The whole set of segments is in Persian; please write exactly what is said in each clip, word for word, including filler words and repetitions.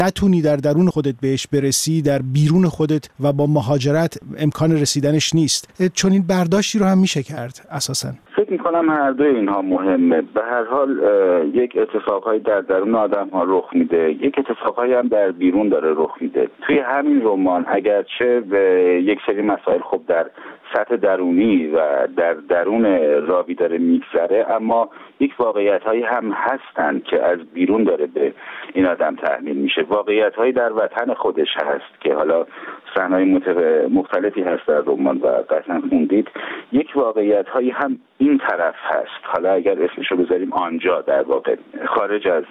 نتونی در درون خودت بهش برسی، در بیرون خودت و با مهاجرت امکان رسیدنش نیست. چون این برداشتی رو هم میشه کرد اساساً. فکر میکنم هر دوی اینها مهمه. به هر حال یک اتفاقایی در درون آدم ها رخ میده، یک اتفاقایی هم در بیرون داره رخ میده. توی همین رمان اگرچه به یک سری مسائل خب در سطح درونی و در درون راوی داره میگذره، اما یک واقعیت هایی هم هستن که از بیرون داره به این آدم تحمیل میشه. واقعیت هایی در وطن خودش هست که حالا صحنه‌های مختلفی هست در رمان و قطعا خوندید. یک واقعیت هایی هم این طرف هست، حالا اگر اسمشو بذاریم آنجا، در واقع خارج از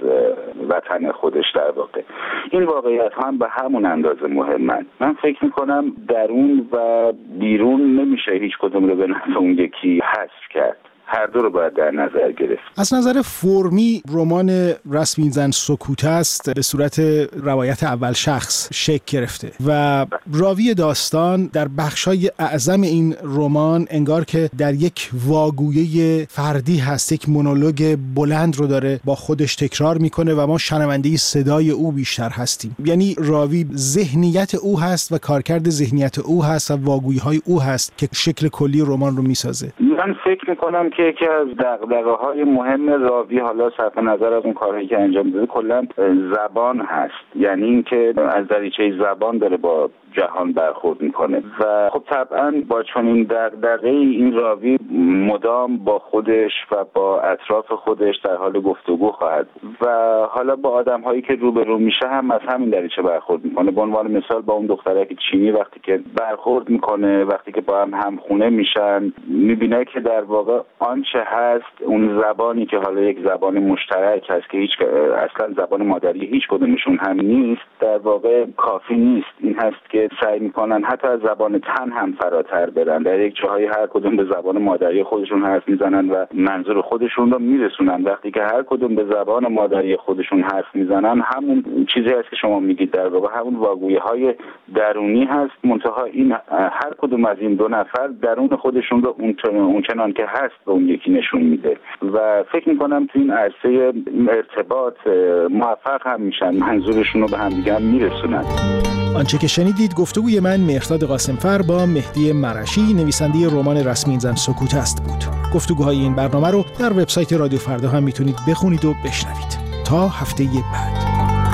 وطن خودش. در واقع این واقعیت ها هم به همون اندازه مهمن. من فکر میکنم درون و بیرون نمیشه هیچ کدوم رو به نفع اون یکی حذف کرد، هر دو رو باید در نظر گرفت. از نظر فرمی رمان رسمین زن سکوت است به صورت روایت اول شخص شکل گرفته و راوی داستان در بخشای اعظم این رمان انگار که در یک واگویه فردی هست، یک مونولوگ بلند رو داره با خودش تکرار میکنه و ما شنونده صدای او بیشتر هستیم. یعنی راوی ذهنیت او هست و کارکرد ذهنیت او هست و واگویی‌های او هست که شکل کلی رمان رو میسازه. من فکر میکنم که یکی از دغدغه‌های مهم راوی، حالا صرف نظر از اون کارهایی که انجام میده، کلا زبان هست. یعنی اینکه از دریچه زبان داره با جهان برخورد میکنه و خب طبعا با چنین دغدغه این راوی مدام با خودش و با اطراف خودش در حال گفتگو خواهد و حالا با آدم‌هایی که روبرو میشه هم از همین دریچه برخورد میکنه. به عنوان مثال با اون دخترک چینی وقتی که برخورد میکنه، وقتی که با هم همخونه میشن، میبینه که در واقع آنچه هست، اون زبانی که حالا یک زبان مشترک هست که هیچ اصلا زبان مادری هیچ کدومشون هم نیست، در واقع کافی نیست. این هست که سعی میکنن حتی از زبان تن هم فراتر برن، در یک جاهای هر کدوم به زبان مادری خودشون حرف میزنن و منظور خودشون رو میرسونن. وقتی که هر کدوم به زبان مادری خودشون حرف میزنن، همون چیزی هست که شما میگید، در واقع همون واگویی‌های درونی هست. منتها این هر کدوم از این دو نفر درون خودشون رو اون چنان که هست به اون یکی نشون میده و فکر میکنم تو این عرصه ارتباط موفق هم میشن، منظورشون رو به هم دیگه هم میرسونن. آنچه که شنیدید گفتگوی من مهرداد قاسمفر با مهدی مرشی، نویسنده رمان رسمین زن سکوت است بود. گفتگوهای این برنامه رو در وبسایت رادیو فردا هم میتونید بخونید و بشنوید. تا هفته بعد.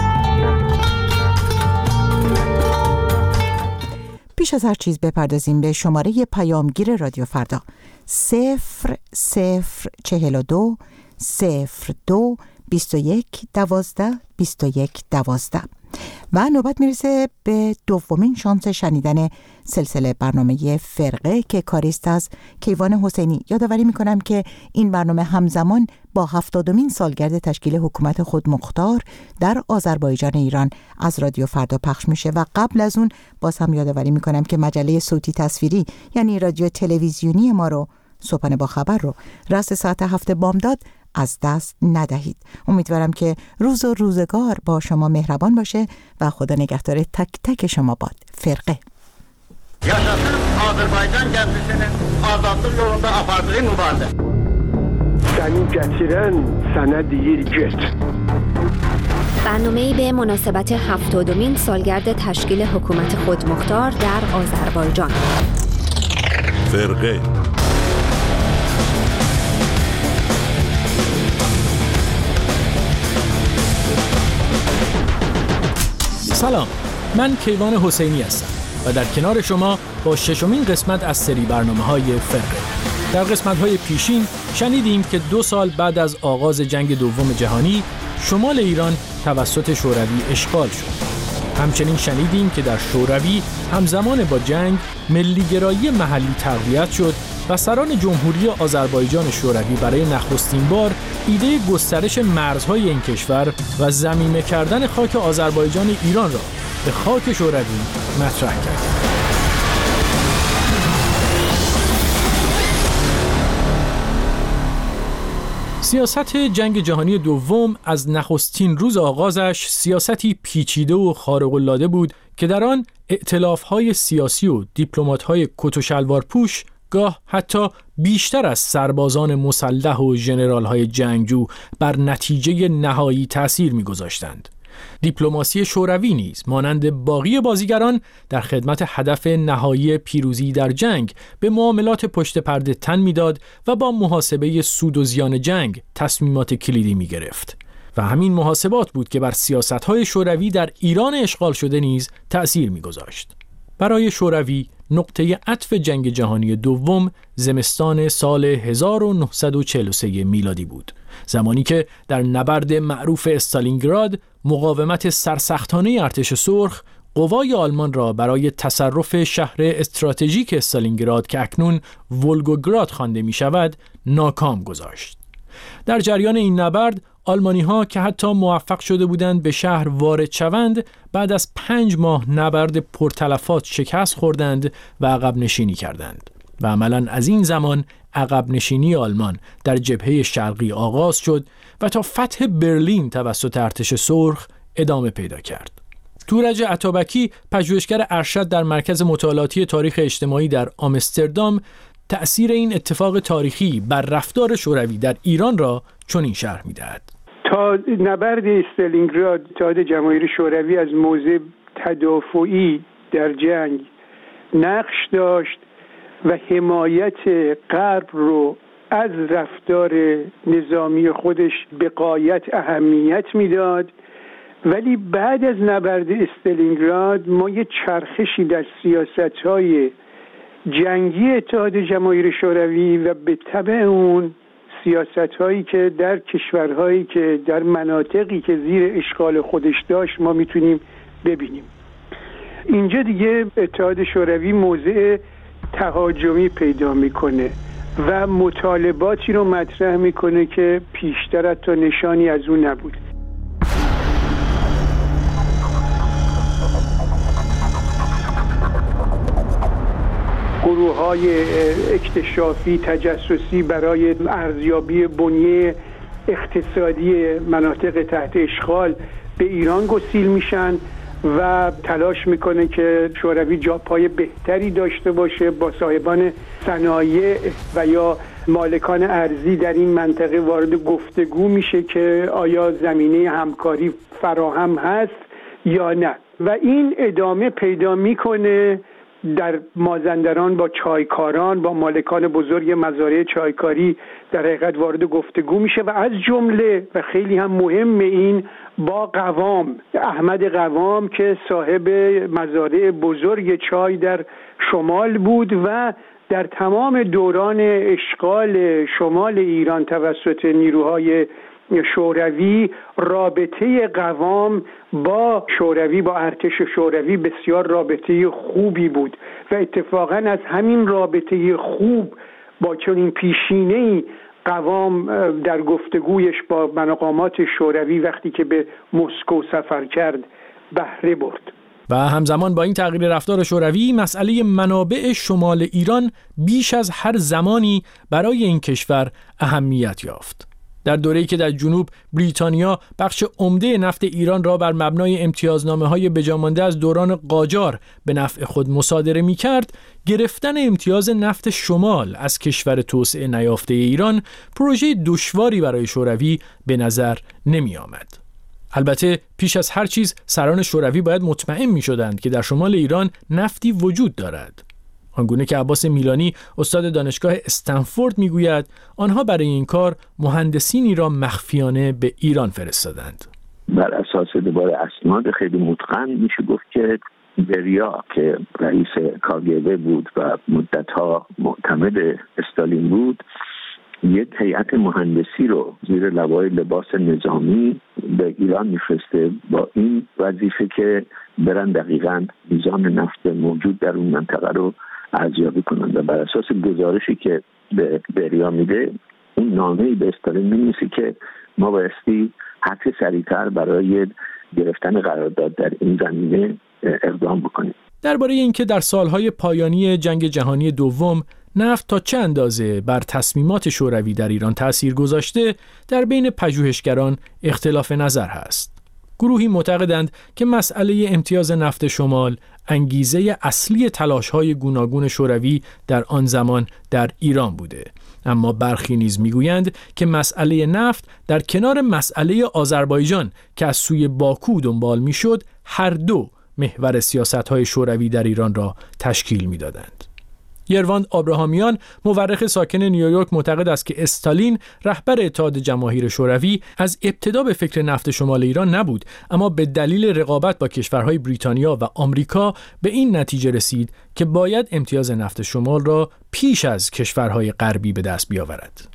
پیش از هر چیز بپردازیم به شماره پیامگیر رادیو فردا صفر صفر چهل و دو صفر دو بیست و یک دوازده بیست و یک دوازده و نوبت میرسه به دومین شانس شنیدن سلسله برنامه فرقه که کاریست از کیوان حسینی. یادآوری میکنم که این برنامه همزمان با هفتادمین سالگرد تشکیل حکومت خودمختار در آذربایجان ایران از رادیو فردا پخش میشه و قبل از اون باز هم یادآوری میکنم که مجله صوتی تصویری یعنی رادیو تلویزیونی ما رو، صبحانه با خبر رو، رأس ساعت هفت بامداد از دست ندهید. امیدوارم که روز و روزگار با شما مهربان باشه و خدا نگهدار تک تک شما باد. فرقه. Yaşasın Azərbaycan gənclərinin azadlıq yolunda apardığı mübarizə. Səni gətirən sənə deyir get. برنامه‌ای به مناسبت هفتادمین سالگرد تشکیل حکومت خودمختار در آذربایجان. فرقه. سلام، من کیوان حسینی هستم و در کنار شما با ششمین قسمت از سری برنامه‌های فرقه. در قسمت‌های پیشین شنیدیم که دو سال بعد از آغاز جنگ دوم جهانی شمال ایران توسط شوروی اشغال شد. همچنین شنیدیم که در شوروی همزمان با جنگ ملی‌گرایی محلی تقویت شد و سران جمهوری آذربایجان شوروی برای نخستین بار ایده گسترش مرزهای این کشور و ضمیمه کردن خاک آذربایجان ایران را به خاک شوروی مطرح کرد. سیاست جنگ جهانی دوم از نخستین روز آغازش سیاستی پیچیده و خارق‌العاده بود که در آن ائتلاف‌های سیاسی و دیپلمات‌های کت و شلوار پوش گاه حتی بیشتر از سربازان مسلح و ژنرال‌های جنگجو بر نتیجه نهایی تأثیر می‌گذاشتند. دیپلماسی شوروی نیز مانند باقی بازیگران در خدمت هدف نهایی پیروزی در جنگ به معاملات پشت پرده تن میداد و با محاسبه سود و زیان جنگ تصمیمات کلیدی می گرفت. و همین محاسبات بود که بر سیاست‌های شوروی در ایران اشغال شده نیز تأثیر می‌گذاشت. برای شوروی نقطه عطف جنگ جهانی دوم زمستان سال هزار و نهصد و چهل و سه میلادی بود، زمانی که در نبرد معروف استالینگراد مقاومت سرسختانه ارتش سرخ قوای آلمان را برای تصرف شهر استراتژیک استالینگراد که اکنون ولگوگراد خوانده می‌شود ناکام گذاشت. در جریان این نبرد آلمانی‌ها که حتی موفق شده بودند به شهر وارد شوند، بعد از پنج ماه نبرد پرتلفات شکست خوردند و عقب نشینی کردند و عملاً از این زمان عقب نشینی آلمان در جبهه شرقی آغاز شد و تا فتح برلین توسط ارتش سرخ ادامه پیدا کرد. تورج عطابکی، پژوهشگر ارشد در مرکز مطالعاتی تاریخ اجتماعی در آمستردام، تأثیر این اتفاق تاریخی بر رفتار شوروی در ایران را چنین شرح می‌دهد. تا نبرد استالینگراد اتحاد جماهیر شوروی از موضع تدافعی در جنگ نقش داشت و حمایت غرب رو از رفتار نظامی خودش به غایت اهمیت میداد، ولی بعد از نبرد استالینگراد ما یه چرخشی در سیاست‌های جنگی اتحاد جماهیر شوروی و به تبع اون سیاست‌هایی که در کشورهایی که در مناطقی که زیر اشغال خودش داشت ما میتونیم ببینیم. اینجا دیگه اتحاد شوروی موضع تهاجمی پیدا میکنه و مطالباتی رو مطرح میکنه که پیشتر تا نشانی از اون نبود. گروه‌های اکتشافی تجسسی برای ارزیابی بنیه اقتصادی مناطق تحت اشغال به ایران گسیل میشن و تلاش میکنه که شوروی جاپای بهتری داشته باشه با صاحبان صنایع و یا مالکان ارضی در این منطقه وارد گفتگو میشه که آیا زمینه همکاری فراهم هست یا نه، و این ادامه پیدا میکنه در مازندران با چایکاران، با مالکان بزرگ مزارع چایکاری در حقیقت وارد گفتگو میشه و از جمله و خیلی هم مهم این با قوام، احمد قوام که صاحب مزارع بزرگ چای در شمال بود و در تمام دوران اشغال شمال ایران توسط نیروهای شوروی رابطه قوام با شوروی، با ارتش شوروی بسیار رابطه خوبی بود و اتفاقا از همین رابطه خوب با چنین پیشینه‌ای قوام در گفتگویش با مقامات شوروی وقتی که به مسکو سفر کرد بهره برد. و همزمان با این تغییر رفتار شوروی، مسئله منابع شمال ایران بیش از هر زمانی برای این کشور اهمیت یافت. در دوره‌ای که در جنوب بریتانیا بخش عمده نفت ایران را بر مبنای امتیازنامه‌های بجامانده از دوران قاجار به نفع خود مصادره می‌کرد، گرفتن امتیاز نفت شمال از کشور توسعه نیافته ایران پروژه دشواری برای شوروی به نظر نمی‌آمد. البته پیش از هر چیز سران شوروی باید مطمئن می‌شدند که در شمال ایران نفتی وجود دارد. آنگونه که عباس میلانی استاد دانشگاه استنفورد میگوید آنها برای این کار مهندسینی را مخفیانه به ایران فرستادند. بر اساس دوباره اسناد خیلی متقن میشه گفت که بریا که رئیس کاگبه بود و مدتها معتمد استالین بود، یک هیئت مهندسی رو زیر لوای لباس نظامی به ایران میفرسته با این وظیفه که برن دقیقاً میزان نفت موجود در اون منطقه رو ارزیابی کنند و بر اساس گزارشی که به بریا میده اون نامه‌ای به استالین می‌نویسه که ما بایستی حتی سریعتر برای گرفتن قرارداد در این زمینه اقدام بکنیم. درباره اینکه در سالهای پایانی جنگ جهانی دوم نفت تا چه اندازه بر تصمیمات شوروی در ایران تأثیر گذاشته در بین پژوهشگران اختلاف نظر هست. گروهی معتقدند که مسئله امتیاز نفت شمال انگیزه اصلی تلاش‌های گوناگون شوروی در آن زمان در ایران بوده. اما برخی نیز میگویند که مسئله نفت در کنار مسئله آذربایجان که از سوی باکو دنبال میشد، هر دو محور سیاست‌های شوروی در ایران را تشکیل می‌دادند. یرواند آبراهامیان، مورخ ساکن نیویورک، معتقد است که استالین، رهبر اتحاد جماهیر شوروی، از ابتدا به فکر نفت شمال ایران نبود، اما به دلیل رقابت با کشورهای بریتانیا و آمریکا به این نتیجه رسید که باید امتیاز نفت شمال را پیش از کشورهای غربی به دست بیاورد.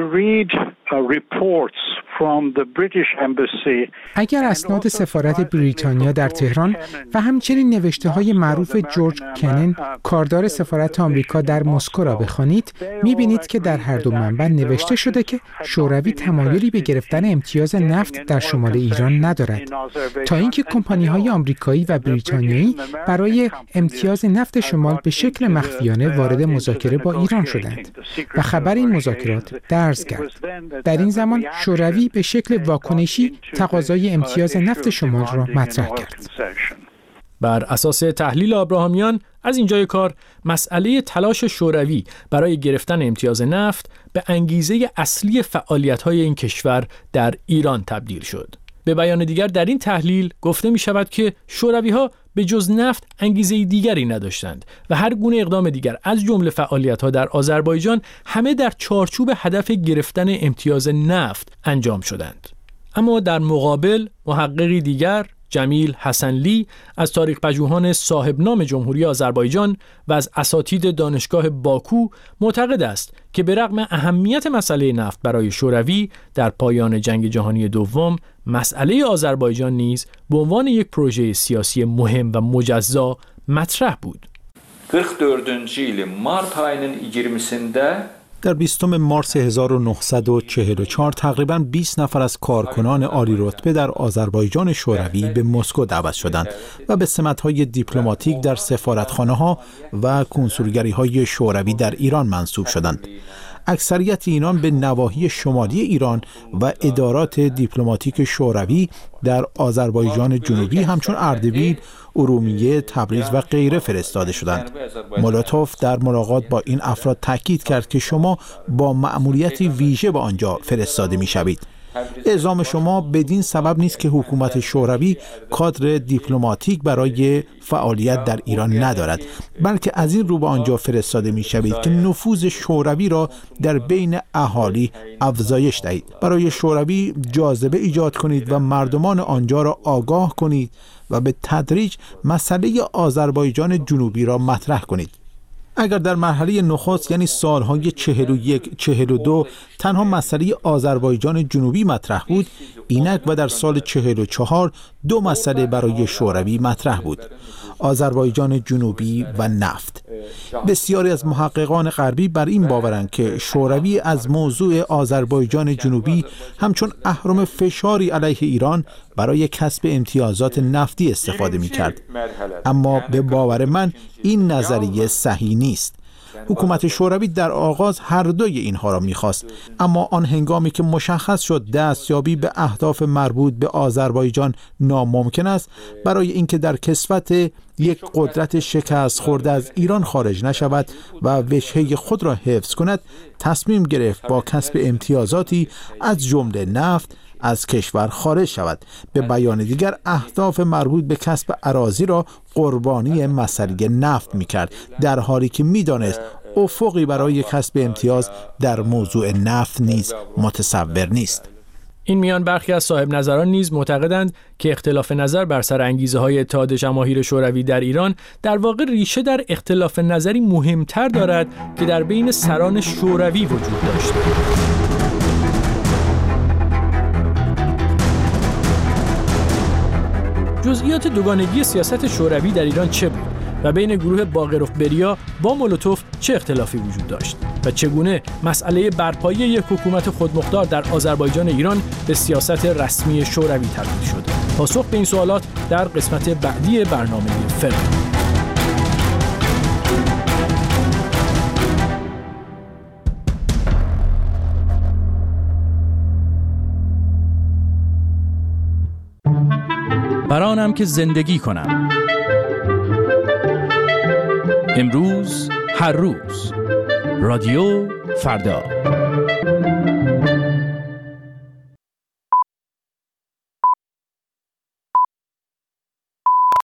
اگر اسناد سفارت بریتانیا در تهران و همچنین نوشته‌های معروف جورج کنن، کاردار سفارت آمریکا در مسکو را بخوانید، می‌بینید که در هر دو منبع نوشته شده که شوروی تمایلی به گرفتن امتیاز نفت در شمال ایران ندارد، تا اینکه کمپانی‌های آمریکایی و بریتانیایی برای امتیاز نفت شمال به شکل مخفیانه وارد مذاکره با ایران شدند و خبر این مذاکرات درز کرد. در این زمان شوروی به شکل واکنشی تقاضای امتیاز نفت شمال را مطرح کرد. بر اساس تحلیل آبراهامیان، از اینجای کار مسئله تلاش شوروی برای گرفتن امتیاز نفت به انگیزه اصلی فعالیت‌های این کشور در ایران تبدیل شد. به بیان دیگر، در این تحلیل گفته می شود که شوروی‌ها به جز نفت انگیزه دیگری نداشتند و هر گونه اقدام دیگر از جمله فعالیت‌ها در آذربایجان همه در چارچوب هدف گرفتن امتیاز نفت انجام شدند. اما در مقابل، محققی دیگر، جمیل حسنلی، از تاریخ پژوهان صاحب نام جمهوری آذربایجان و از اساتید دانشگاه باکو، معتقد است که به رغم اهمیت مسئله نفت برای شوروی در پایان جنگ جهانی دوم، مسئله آذربایجان نیز به عنوان یک پروژه سیاسی مهم و مجزا مطرح بود. در بیستم مارس هزار و نهصد و چهل و چهار تقریباً بیست نفر از کارکنان عالی رتبه در آذربایجان شوروی به مسکو دعوت شدند و به سمت‌های دیپلماتیک در سفارتخانه‌ها و کنسولگری‌های شوروی در ایران منصوب شدند. اکثریت اینان به نواحی شمالی ایران و ادارات دیپلماتیک شوروی در آذربایجان جنوبی همچون اردبیل، ارومیه، تبریز و غیره فرستاده شدند. مولوتوف در ملاقات با این افراد تاکید کرد که شما با مأموریتی ویژه به آنجا فرستاده می‌شوید. اعزام شما بدین سبب نیست که حکومت شوروی کادر دیپلماتیک برای فعالیت در ایران ندارد، بلکه از این رو به آنجا فرستاده می شوید که نفوذ شوروی را در بین اهالی افزایش دهید. برای شوروی جاذبه ایجاد کنید و مردمان آنجا را آگاه کنید و به تدریج مسئله آذربایجان جنوبی را مطرح کنید. اگر در مرحله نخست یعنی سالهای چهل و یک چهل و دو تنها مسئله آذربایجان جنوبی مطرح بود، اینک و در سال چهل و چهار دو مسئله برای شوروی مطرح بود: آذربایجان جنوبی و نفت. بسیاری از محققان غربی بر این باورند که شوروی از موضوع آذربایجان جنوبی همچون اهرم فشاری علیه ایران برای کسب امتیازات نفتی استفاده می‌کرد. اما به باور من این نظریه صحیح نیست. حکومت شوروی در آغاز هر دوی اینها را می‌خواست، اما آن هنگامی که مشخص شد دستیابی به اهداف مربوط به آذربایجان ناممکن است، برای اینکه در کسوت یک قدرت شکست خورده از ایران خارج نشود و وجهه خود را حفظ کند، تصمیم گرفت با کسب امتیازاتی از جمله نفت از کشور خارج شود. به بیان دیگر، اهداف مربوط به کسب اراضی را قربانی مسئله نفت می‌کرد، در حالی که می‌دانست افقی برای کسب امتیاز در موضوع نفت نیز متصور نیست. این میان برخی از صاحب نظران نیز معتقدند که اختلاف نظر بر سر انگیزه‌های اتحاد جماهیر شوروی در ایران در واقع ریشه در اختلاف نظری مهمتر دارد که در بین سران شوروی وجود داشت. جزئیات دوگانگی سیاست شوروی در ایران چه بود و بین گروه باقروف بریا با مولوتوف چه اختلافی وجود داشت و چگونه مسئله برپایی یک حکومت خودمختار در آذربایجان ایران به سیاست رسمی شوروی تبدیل شد؟ پاسخ به این سوالات در قسمت بعدی برنامه فرق. برانم که زندگی کنم. امروز هر روز. رادیو فردا.